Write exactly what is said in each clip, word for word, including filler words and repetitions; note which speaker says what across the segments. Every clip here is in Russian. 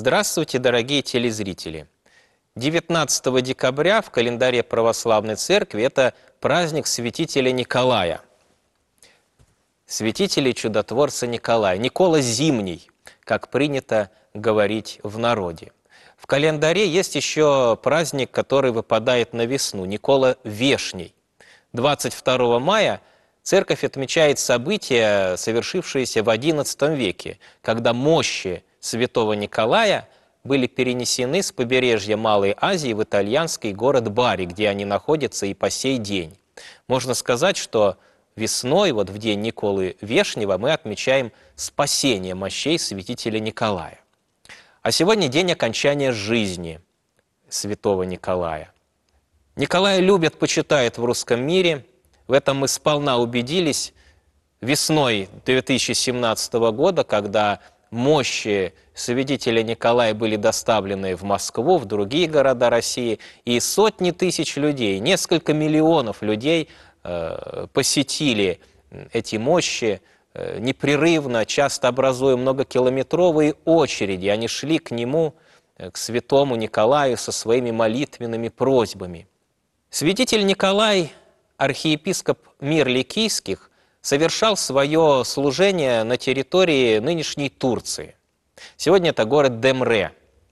Speaker 1: Здравствуйте, дорогие телезрители! девятнадцатого декабря в календаре Православной Церкви это праздник святителя Николая. Святителя и чудотворца Николая. Никола Зимний, как принято говорить в народе. В календаре есть еще праздник, который выпадает на весну, Никола Вешний. двадцать второго мая церковь отмечает события, совершившиеся в одиннадцатом веке, когда мощи святого Николая были перенесены с побережья Малой Азии в итальянский город Бари, где они находятся и по сей день. Можно сказать, что весной, вот в день Николы Вешнего, мы отмечаем спасение мощей святителя Николая. А сегодня день окончания жизни святого Николая. Николая любят, почитают в русском мире. В этом мы сполна убедились весной две тысячи семнадцатого года, когда мощи святителя Николая были доставлены в Москву, в другие города России, и сотни тысяч людей, несколько миллионов людей э, посетили эти мощи э, непрерывно, часто образуя многокилометровые очереди. Они шли к нему, э, к святому Николаю, со своими молитвенными просьбами. Святитель Николай, архиепископ Мир-Ликийских, совершал свое служение на территории нынешней Турции. Сегодня это город Демре.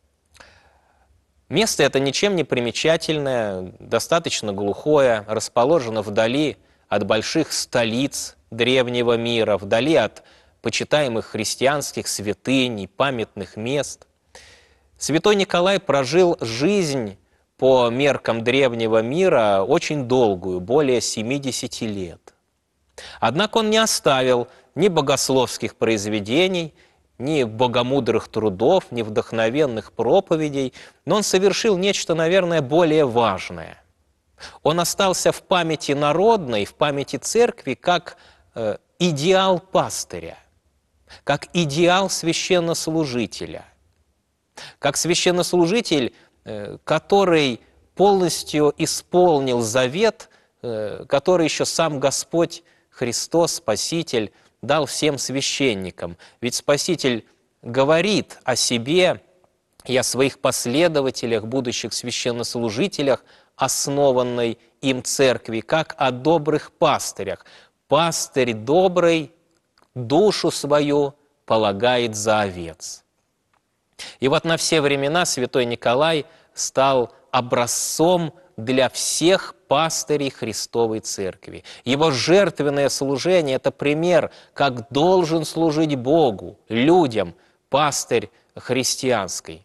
Speaker 1: Место это ничем не примечательное, достаточно глухое, расположено вдали от больших столиц древнего мира, вдали от почитаемых христианских святынь и памятных мест. Святой Николай прожил жизнь по меркам древнего мира очень долгую, более семидесяти лет. Однако он не оставил ни богословских произведений, ни богомудрых трудов, ни вдохновенных проповедей, но он совершил нечто, наверное, более важное. Он остался в памяти народной, в памяти церкви, как э, идеал пастыря, как идеал священнослужителя, как священнослужитель, э, который полностью исполнил завет, э, который еще сам Господь Христос, Спаситель, дал всем священникам. Ведь Спаситель говорит о себе и о своих последователях, будущих священнослужителях, основанной им церкви, как о добрых пастырях. Пастырь добрый душу свою полагает за овец. И вот на все времена святой Николай стал образцом для всех пастырей Христовой Церкви. Его жертвенное служение – это пример, как должен служить Богу, людям, пастырь христианский.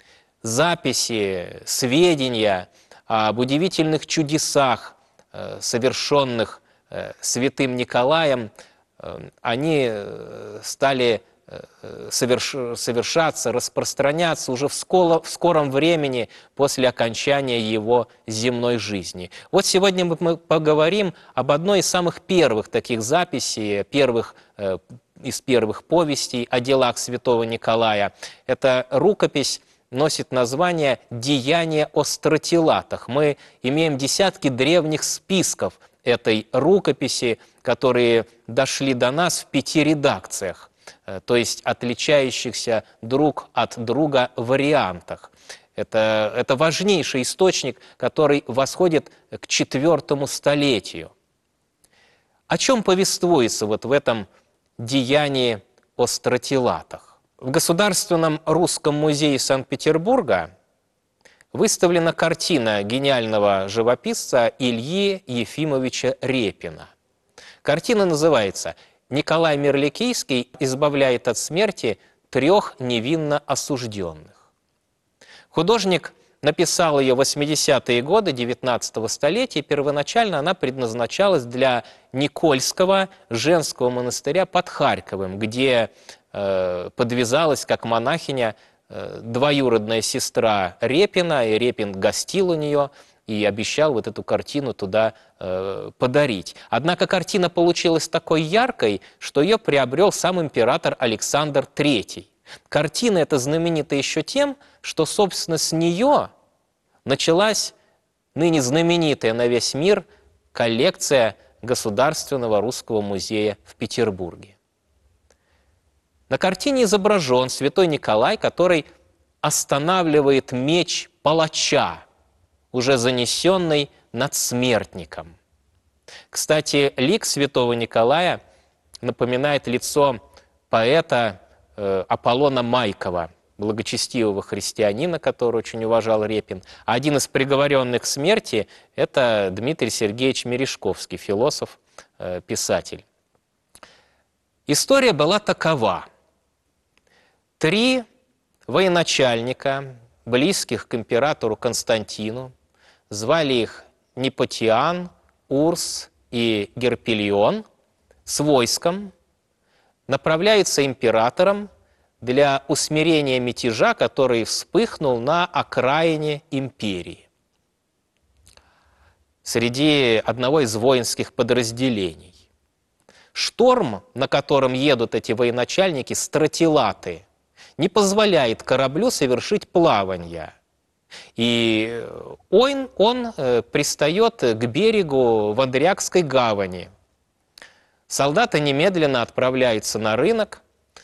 Speaker 1: Записи, сведения об удивительных чудесах, совершенных святым Николаем, они стали совершаться, распространяться уже в скором времени после окончания его земной жизни. Вот сегодня мы поговорим об одной из самых первых таких записей, первых, из первых повестей о делах святого Николая. Эта рукопись носит название «Деяния о стратилатах». Мы имеем десятки древних списков этой рукописи, которые дошли до нас в пяти редакциях, то есть отличающихся друг от друга вариантах. Это, это важнейший источник, который восходит к четвертому столетию. О чем повествуется вот в этом деянии о стратилатах? В Государственном русском музее Санкт-Петербурга выставлена картина гениального живописца Ильи Ефимовича Репина. Картина называется «Николай Мир-Ликийский избавляет от смерти трех невинно осужденных». Художник написал ее в восьмидесятые годы девятнадцатого столетия. Первоначально она предназначалась для Никольского женского монастыря под Харьковом, где э, подвязалась как монахиня э, двоюродная сестра Репина, и Репин гостил у нее и обещал вот эту картину туда э, подарить. Однако картина получилась такой яркой, что ее приобрел сам император Александр Третий. Картина эта знаменита еще тем, что, собственно, с нее началась ныне знаменитая на весь мир коллекция Государственного русского музея в Петербурге. На картине изображен святой Николай, который останавливает меч палача, уже занесенный над смертником. Кстати, лик святого Николая напоминает лицо поэта э, Аполлона Майкова, благочестивого христианина, который очень уважал Репин. А один из приговоренных к смерти – это Дмитрий Сергеевич Мережковский, философ, э, писатель. История была такова. Три военачальника, близких к императору Константину, звали их Непотиан, Урс и Герпильон, с войском направляются императором для усмирения мятежа, который вспыхнул на окраине империи, среди одного из воинских подразделений. Шторм, на котором едут эти военачальники, стратилаты, не позволяет кораблю совершить плавание. И он, он пристает к берегу в Андрякской гавани. Солдаты немедленно отправляются на рынок.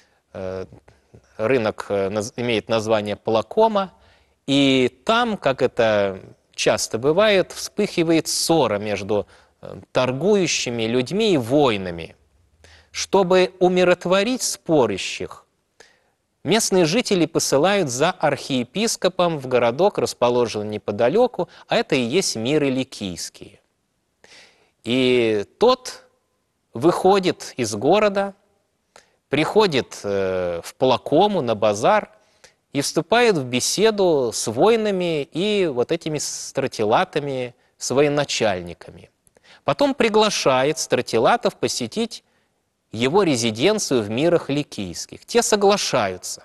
Speaker 1: Рынок имеет название Плакома, и там, как это часто бывает, вспыхивает ссора между торгующими людьми и воинами. Чтобы умиротворить спорящих, местные жители посылают за архиепископом в городок, расположенный неподалеку, а это и есть Миры Ликийские. И тот выходит из города, приходит э, в Плакому на базар и вступает в беседу с воинами и вот этими стратилатами, с военачальниками. Потом приглашает стратилатов посетить его резиденцию в Мирах Ликийских. Те соглашаются.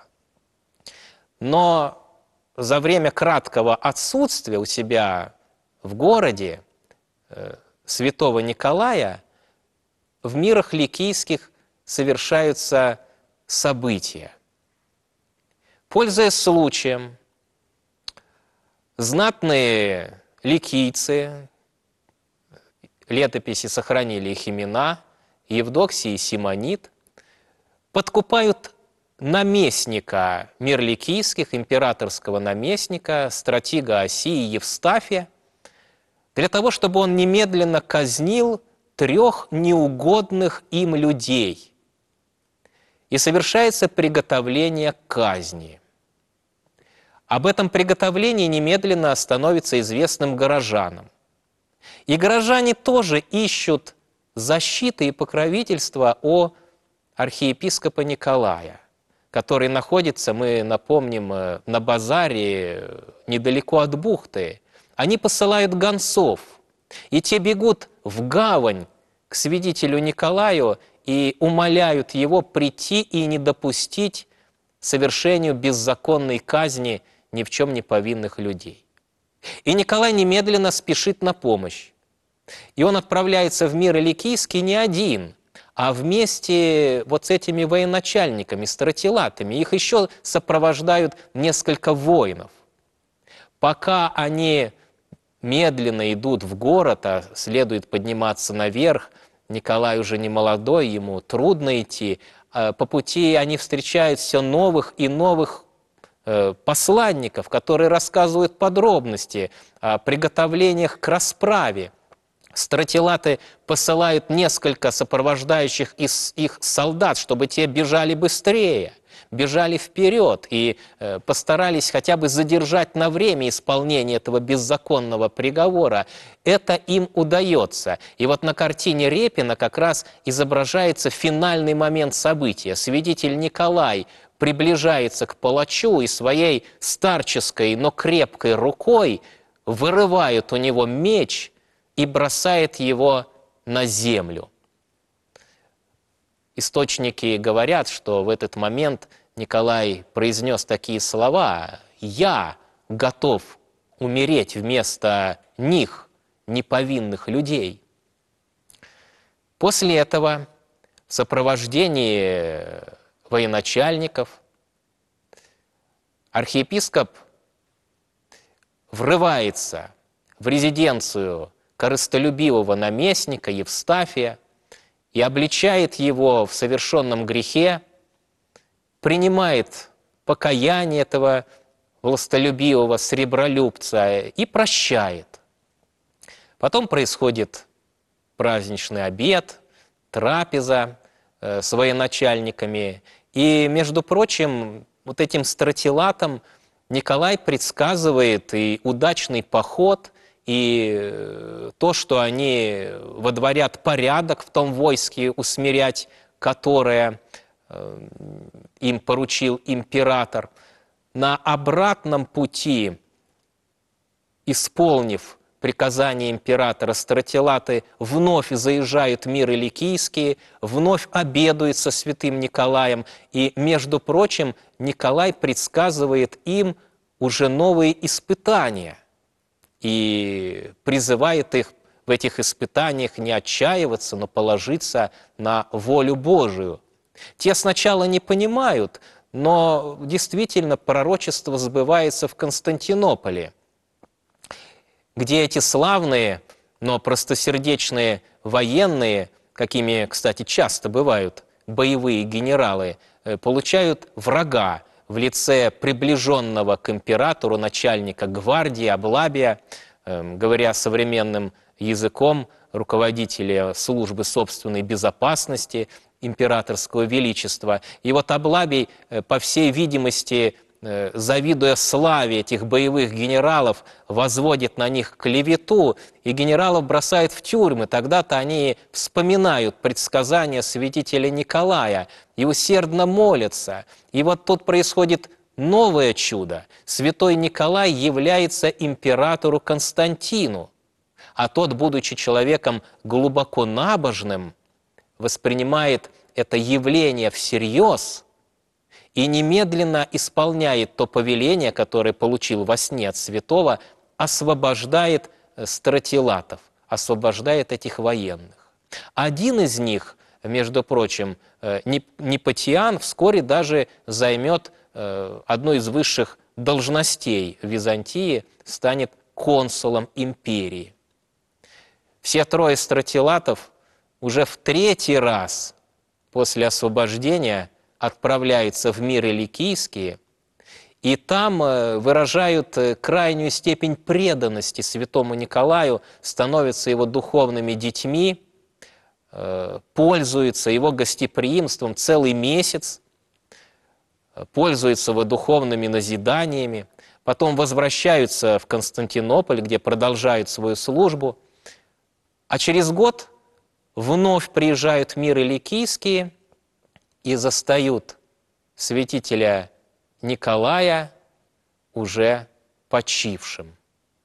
Speaker 1: Но за время краткого отсутствия у себя в городе э, святого Николая в Мирах Ликийских совершаются события. Пользуясь случаем, знатные ликийцы, летописи сохранили их имена, Евдоксий и Симонид, подкупают наместника Мир Ликийских, императорского наместника, стратега Осии Евстафия, для того, чтобы он немедленно казнил трех неугодных им людей. И совершается приготовление к казни. Об этом приготовлении немедленно становится известным горожанам. И горожане тоже ищут защиты и покровительства у архиепископа Николая, который находится, мы напомним, на базаре недалеко от бухты. Они посылают гонцов, и те бегут в гавань к свидетелю Николаю и умоляют его прийти и не допустить совершению беззаконной казни ни в чем не повинных людей. И Николай немедленно спешит на помощь. И он отправляется в Миры Ликийские не один, а вместе вот с этими военачальниками, стратилатами. Их еще сопровождают несколько воинов. Пока они медленно идут в город, а следует подниматься наверх, Николай уже не молодой, ему трудно идти. По пути они встречают все новых и новых посланников, которые рассказывают подробности о приготовлениях к расправе. Стратилаты посылают несколько сопровождающих их солдат, чтобы те бежали быстрее, бежали вперед и э, постарались хотя бы задержать на время исполнение этого беззаконного приговора. Это им удается. И вот на картине Репина как раз изображается финальный момент события. Свидетель Николай приближается к палачу и своей старческой, но крепкой рукой вырывает у него меч и бросает его на землю. Источники говорят, что в этот момент Николай произнес такие слова: «Я готов умереть вместо них, неповинных людей». После этого в сопровождении военачальников архиепископ врывается в резиденцию корыстолюбивого наместника Евстафия и обличает его в совершенном грехе, принимает покаяние этого властолюбивого сребролюбца и прощает. Потом происходит праздничный обед, трапеза э, с военачальниками. И, между прочим, вот этим стратилатам Николай предсказывает и удачный поход, и то, что они водворят порядок в том войске, усмирять которое э, им поручил император. На обратном пути, исполнив приказание императора, стратилаты вновь заезжают в миры ликийские, вновь обедают со святым Николаем. И, между прочим, Николай предсказывает им уже новые испытания и призывает их в этих испытаниях не отчаиваться, но положиться на волю Божию. Те сначала не понимают, но действительно пророчество сбывается в Константинополе, где эти славные, но простосердечные военные, какими, кстати, часто бывают боевые генералы, получают врага в лице приближенного к императору начальника гвардии Аблабия, говоря современным языком, руководителя службы собственной безопасности императорского величества. И вот Аблабий, по всей видимости, завидуя славе этих боевых генералов, возводит на них клевету, и генералов бросает в тюрьмы. Тогда-то они вспоминают предсказания святителя Николая и усердно молятся. И вот тут происходит новое чудо. Святой Николай является императору Константину, а тот, будучи человеком глубоко набожным, воспринимает это явление всерьез и немедленно исполняет то повеление, которое получил во сне от святого, освобождает стратилатов, освобождает этих военных. Один из них, между прочим, Непотиан, вскоре даже займет одну из высших должностей в Византии, станет консулом империи. Все трое стратилатов уже в третий раз после освобождения отправляются в миры ликийские, и там выражают крайнюю степень преданности святому Николаю, становятся его духовными детьми, пользуются его гостеприимством целый месяц, пользуются его духовными назиданиями, потом возвращаются в Константинополь, где продолжают свою службу, а через год вновь приезжают в миры ликийские и застают святителя Николая уже почившим.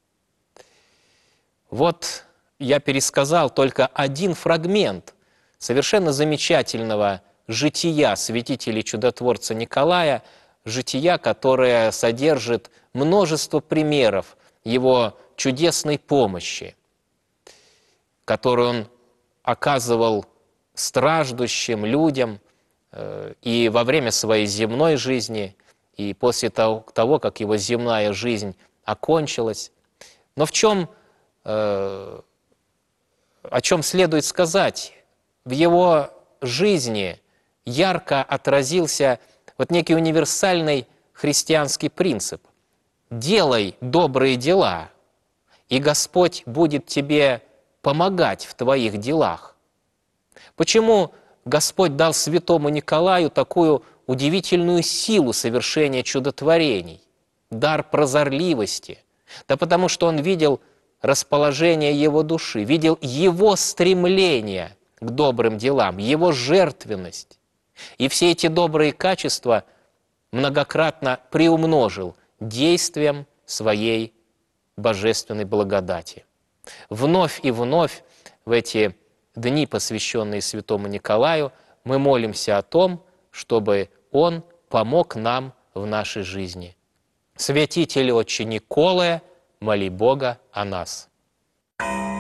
Speaker 1: Вот я пересказал только один фрагмент совершенно замечательного жития святителя-чудотворца Николая, жития, которое содержит множество примеров его чудесной помощи, которую он оказывал страждущим людям э, и во время своей земной жизни, и после того, того как его земная жизнь окончилась. Но в чем, э, о чем следует сказать? В его жизни ярко отразился вот некий универсальный христианский принцип. «Делай добрые дела, и Господь будет тебе помогать в твоих делах». Почему Господь дал святому Николаю такую удивительную силу совершения чудотворений, дар прозорливости? Да потому что он видел расположение его души, видел его стремление к добрым делам, его жертвенность. И все эти добрые качества многократно приумножил действием своей божественной благодати. Вновь и вновь в эти дни, посвященные святому Николаю, мы молимся о том, чтобы он помог нам в нашей жизни. Святитель Отче Николае, моли Бога о нас.